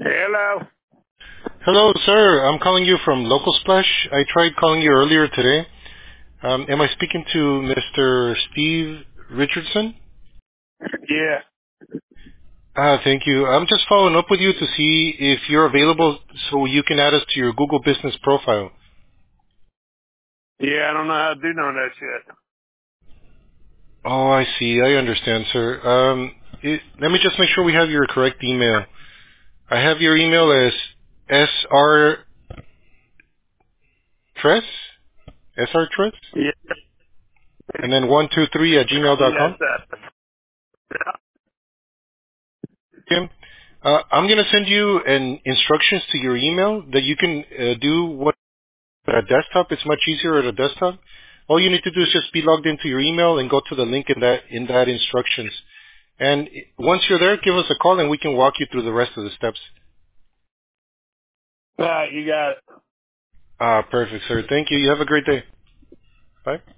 Hello. Hello, sir. I'm calling you from Local Splash. I tried calling you earlier today. Am I speaking to Mr. Steve Richardson? Yeah. Thank you. I'm just following up with you to see if you're available so you can add us to your Google Business profile. Yeah, I don't know how to do none of that shit. Oh, I see. I understand, sir. Let me just make sure we have your correct email. I have your email as srtress, srtress, Yeah. and then 123 at Yes, gmail.com. Kim, I'm going to send you an instructions to your email that you can do what at a desktop. It's much easier at a desktop. All you need to do is just be logged into your email and go to the link in that instructions. And once you're there, give us a call and we can walk you through the rest of the steps. All right, you got it. Perfect, sir. Thank you. You have a great day. Bye.